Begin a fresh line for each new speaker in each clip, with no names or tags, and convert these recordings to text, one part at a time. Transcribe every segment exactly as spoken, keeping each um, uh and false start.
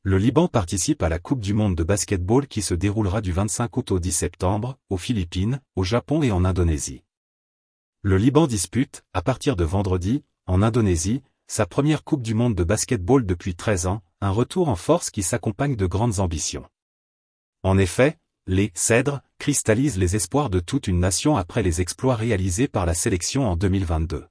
Le Liban participe à la Coupe du monde de basket-ball qui se déroulera du vingt-cinq août au dix septembre, aux Philippines, au Japon et en Indonésie. Le Liban dispute, à partir de vendredi, en Indonésie, sa première Coupe du monde de basket-ball depuis treize ans, un retour en force qui s'accompagne de grandes ambitions. En effet, les « Cèdres » cristallisent les espoirs de toute une nation après les exploits réalisés par la sélection en deux mille vingt-deux.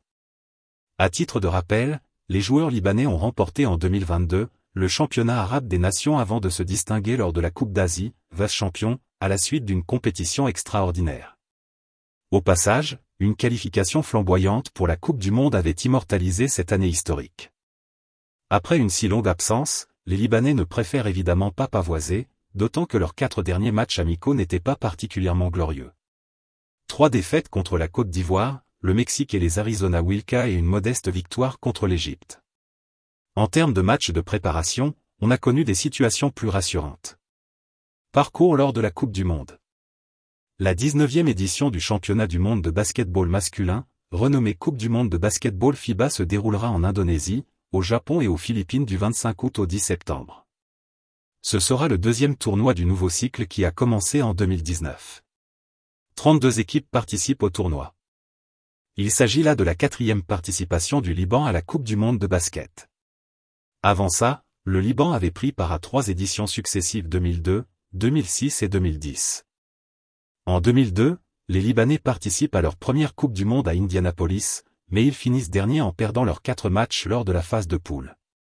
À titre de rappel, les joueurs libanais ont remporté en deux mille vingt-deux le championnat arabe des nations avant de se distinguer lors de la Coupe d'Asie, vice-champion, à la suite d'une compétition extraordinaire. Au passage, une qualification flamboyante pour la Coupe du monde avait immortalisé cette année historique. Après une si longue absence, les Libanais ne préfèrent évidemment pas pavoiser, d'autant que leurs quatre derniers matchs amicaux n'étaient pas particulièrement glorieux. Trois défaites contre la Côte d'Ivoire, le Mexique et les Arizona Wildcats et une modeste victoire contre l'Égypte. En termes de matchs de préparation, on a connu des situations plus rassurantes. Parcours lors de la Coupe du monde. La dix-neuvième édition du championnat du monde de basket-ball masculin, renommée Coupe du monde de basket-ball FIBA, se déroulera en Indonésie, au Japon et aux Philippines du vingt-cinq août au dix septembre. Ce sera le deuxième tournoi du nouveau cycle qui a commencé en deux mille dix-neuf. trente-deux équipes participent au tournoi. Il s'agit là de la quatrième participation du Liban à la Coupe du monde de basket. Avant ça, le Liban avait pris part à trois éditions successives deux mille deux, deux mille six et deux mille dix. En deux mille deux, les Libanais participent à leur première Coupe du monde à Indianapolis, mais ils finissent derniers en perdant leurs quatre matchs lors de la phase de poule.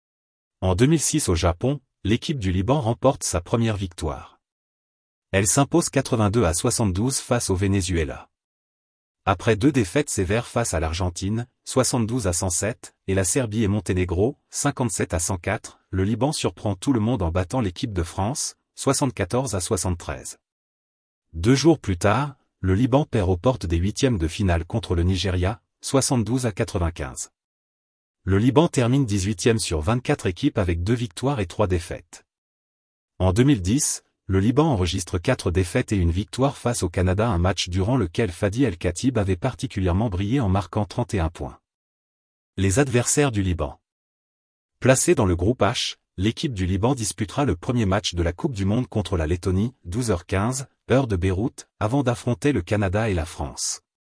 En deux mille six au Japon, l'équipe du Liban remporte sa première victoire. Elle s'impose quatre-vingt-deux à soixante-douze face au Venezuela. Après deux défaites sévères face à l'Argentine, soixante-douze à cent sept, et la Serbie et Monténégro, cinquante-sept à cent quatre, le Liban surprend tout le monde en battant l'équipe de France, soixante-quatorze à soixante-treize. Deux jours plus tard, le Liban perd aux portes des huitièmes de finale contre le Nigeria, soixante-douze à quatre-vingt-quinze. Le Liban termine dix-huitième sur vingt-quatre équipes avec deux victoires et trois défaites. En deux mille dix, le Liban enregistre quatre défaites et une victoire face au Canada, un match durant lequel Fadi El-Khatib avait particulièrement brillé en marquant trente et un points. Les adversaires du Liban. Placés dans le groupe H, l'équipe du Liban disputera le premier match de la Coupe du monde contre la Lettonie, douze heures quinze, heure de Beyrouth, avant d'affronter le Canada et la France.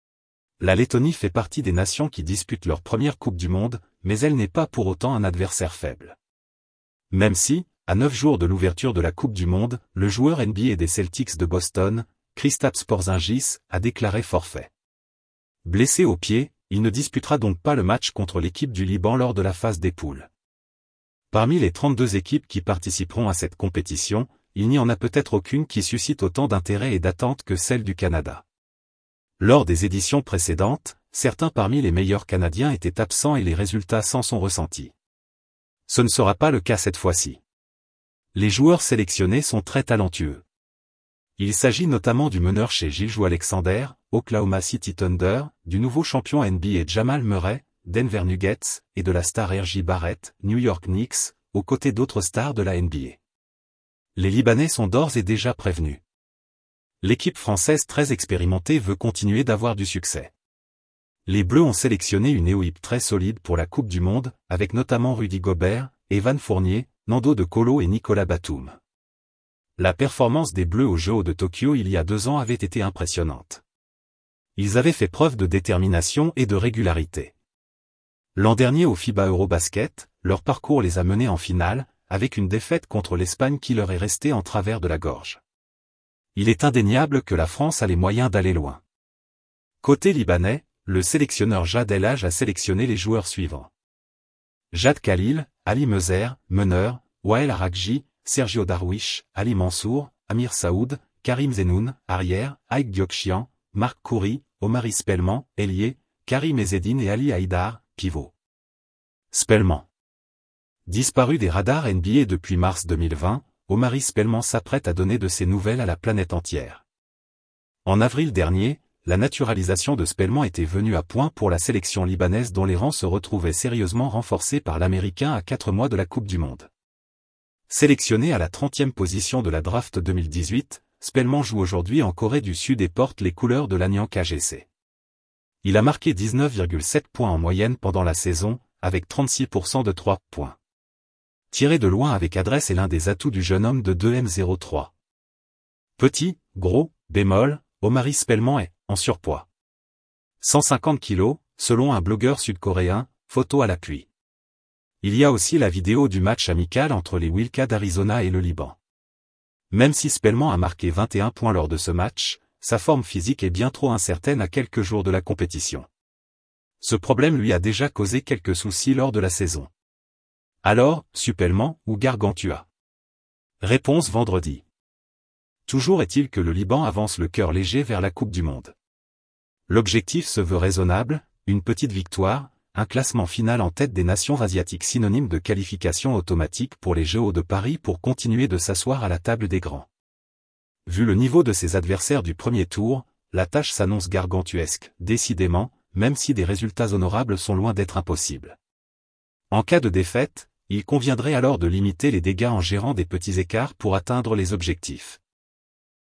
La Lettonie fait partie des nations qui disputent leur première Coupe du monde, mais elle n'est pas pour autant un adversaire faible. Même si, à neuf jours de l'ouverture de la Coupe du monde, le joueur N B A des Celtics de Boston, Kristaps Porzingis, a déclaré forfait. Blessé au pied, il ne disputera donc pas le match contre l'équipe du Liban lors de la phase des poules. Parmi les trente-deux équipes qui participeront à cette compétition, il n'y en a peut-être aucune qui suscite autant d'intérêt et d'attente que celle du Canada. Lors des éditions précédentes, certains parmi les meilleurs Canadiens étaient absents et les résultats s'en sont ressentis. Ce ne sera pas le cas cette fois-ci. Les joueurs sélectionnés sont très talentueux. Il s'agit notamment du meneur chez Gilgeous Alexander, Oklahoma City Thunder, du nouveau champion N B A Jamal Murray, Denver Nuggets, et de la star R J Barrett, New York Knicks, aux côtés d'autres stars de la N B A. Les Libanais sont d'ores et déjà prévenus. L'équipe française très expérimentée veut continuer d'avoir du succès. Les Bleus ont sélectionné une équipe très solide pour la Coupe du monde, avec notamment Rudy Gobert, Evan Fournier, Nando De Colo et Nicolas Batum. La performance des Bleus aux Jeux de Tokyo il y a deux ans avait été impressionnante. Ils avaient fait preuve de détermination et de régularité. L'an dernier au FIBA Eurobasket, leur parcours les a menés en finale, avec une défaite contre l'Espagne qui leur est restée en travers de la gorge. Il est indéniable que la France a les moyens d'aller loin. Côté libanais, le sélectionneur Jad El Hadj a sélectionné les joueurs suivants. Jad Khalil, Ali Mezer, meneur, Wael Arakji, Sergio Darwish, Ali Mansour, Amir Saoud, Karim Zenoun, arrière, Aïk Diokchian, Marc Khoury, Omari Spellman, ailier, Karim Ezzedine et Ali Haïdar, pivot. Spellman. Disparu des radars N B A depuis mars deux mille vingt, Omari Spellman s'apprête à donner de ses nouvelles à la planète entière. En avril dernier, la naturalisation de Spellman était venue à point pour la sélection libanaise dont les rangs se retrouvaient sérieusement renforcés par l'Américain à quatre mois de la Coupe du monde. Sélectionné à la trentième position de la draft deux mille dix-huit, Spellman joue aujourd'hui en Corée du Sud et porte les couleurs de l'Anyang K G C. Il a marqué dix-neuf virgule sept points en moyenne pendant la saison, avec trente-six pour cent de trois points. Tirer de loin avec adresse est l'un des atouts du jeune homme de deux mètres zéro trois. Petit, gros, bémol, Omari Spellman est en surpoids. cent cinquante kilos, selon un blogueur sud-coréen, photo à l'appui. Il y a aussi la vidéo du match amical entre les Wildcats d'Arizona et le Liban. Même si Spellman a marqué vingt et un points lors de ce match, sa forme physique est bien trop incertaine à quelques jours de la compétition. Ce problème lui a déjà causé quelques soucis lors de la saison. Alors, Spellman ou Gargantua? Réponse vendredi. Toujours est-il que le Liban avance le cœur léger vers la Coupe du Monde. L'objectif se veut raisonnable, une petite victoire, un classement final en tête des nations asiatiques synonyme de qualification automatique pour les Jeux de Paris pour continuer de s'asseoir à la table des grands. Vu le niveau de ses adversaires du premier tour, la tâche s'annonce gargantuesque, décidément, même si des résultats honorables sont loin d'être impossibles. En cas de défaite, il conviendrait alors de limiter les dégâts en gérant des petits écarts pour atteindre les objectifs.